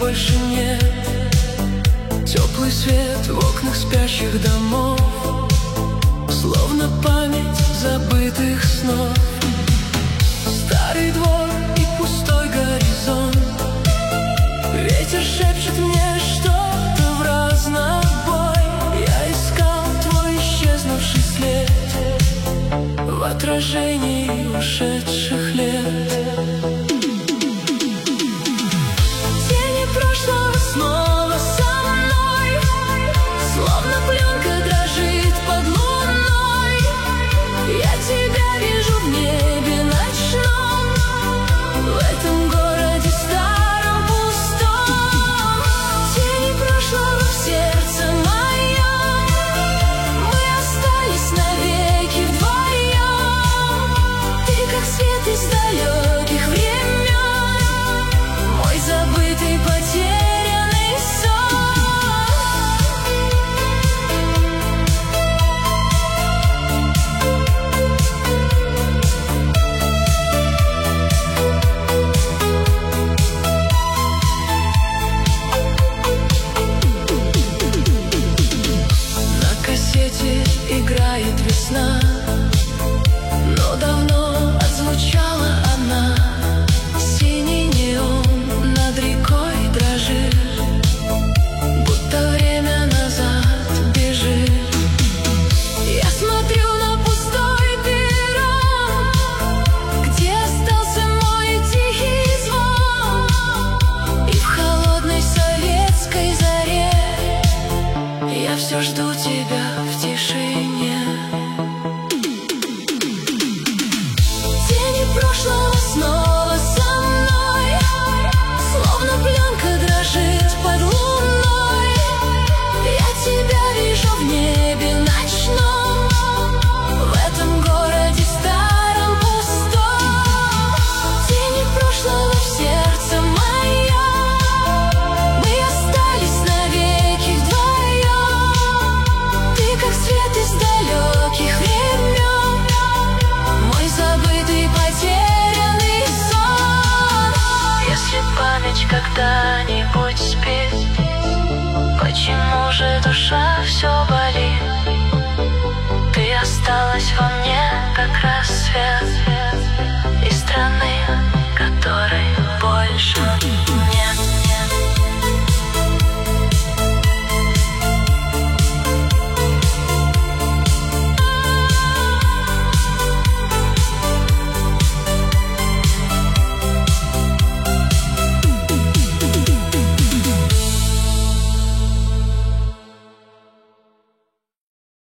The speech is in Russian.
больше нет. Теплый свет в окнах спящих домов, словно память забытых снов. Старый двор и пустой горизонт, ветер шепчет мне что-то в разнобой. Я искал твой исчезнувший след в отражении ушедших лет. Тени прошлого снова со мной, словно пленка дрожит под луной. Я тебя вижу в небе ночном, в этом городе старом пустом. Тени прошлого в сердце моем, мы остались навеки вдвоем. Ты как свет из далеких времен, мой забытый потерянный сон. На кассете играет весна, но давно отзвучала она. Синий неон над рекой дрожит, будто время назад бежит. Я смотрю на пустой перрон, где остался мой тихий звон. И в холодной советской заре я все жду тебя в тишине. Тени прошлого снова со мной, словно пленка дрожит под луной. Я тебя вижу в небе ночном, в этом городе старом пустом. Тени прошлого в сердце моем, мы остались навеки вдвоем. Ты как свет из далеких времен, мой забытый потерянный сон. Если память когда-нибудь спит, почему же душа все болит? Ты осталась во мне, как рассвет.